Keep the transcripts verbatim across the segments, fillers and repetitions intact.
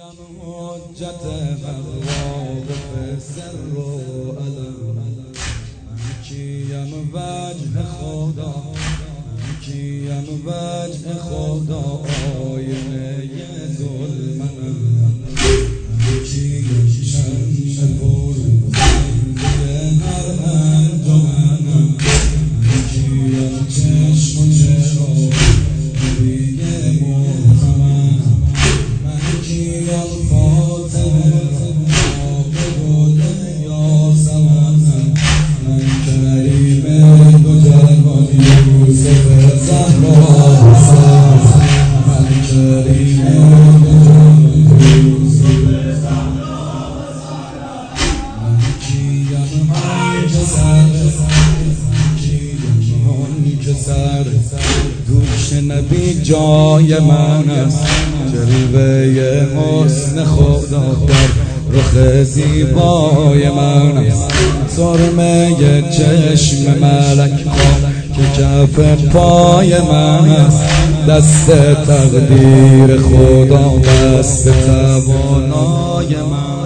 کیم حجت مواقف سر و علم، من کیم وجه خدا، من کیم وجه خدا آینه ظلمم، من کیم چشم پر زنده هر انجمنم، من کیم چشم و چراغ دیگه محتمم، من کیم فاطمه آب گل یاسمنم، من کریم دو جهان یوسف زهرا حسن، من کریم دو جهان یوسف زهرا حسن، من کیم آن که سر کیم آن که سر دوش نبی جای من است، جلوه حسن خدا در رخ زیبای من است، سرمه چشم ملک ها که کف پای من است، دست تقدیر خدا دست توانای من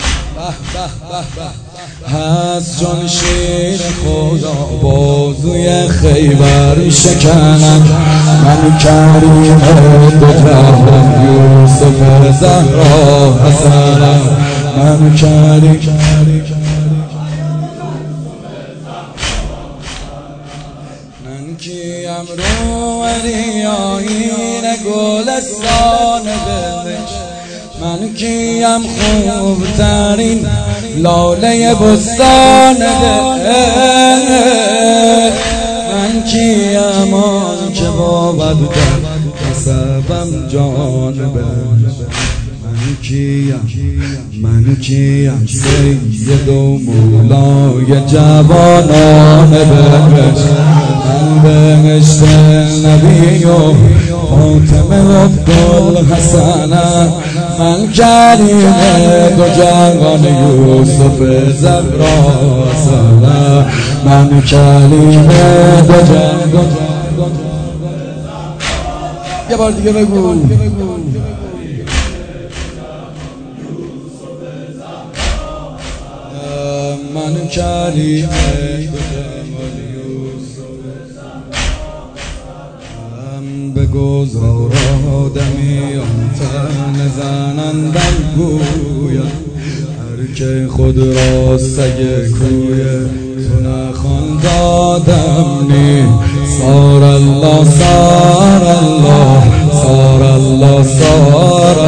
هست، جان شیر خدا بازوی خیبر شکنم، من کریم دو جهان یوسف زهرا حسنم، من کریم من کیم رو ریاهین گلستان بهشت، من کیم خوبترین لاله بستان دل، من کیم آن که بابد در قصبم جان بل، من کیم من کیم سید و مولای جوانان بهشت، من بهشت نبی و فاطمه و گل حسنم، من کریم دو جهان یوسف زهرا حسنم، من کریم دو جهان. یه بار دیگه بگو من کریم دو جهان یوسف بگذار آدمیان تن زنندم گویم، هر که خود را سگ کوی تو نخوان دادم نی، سار الله سار الله سار الله سار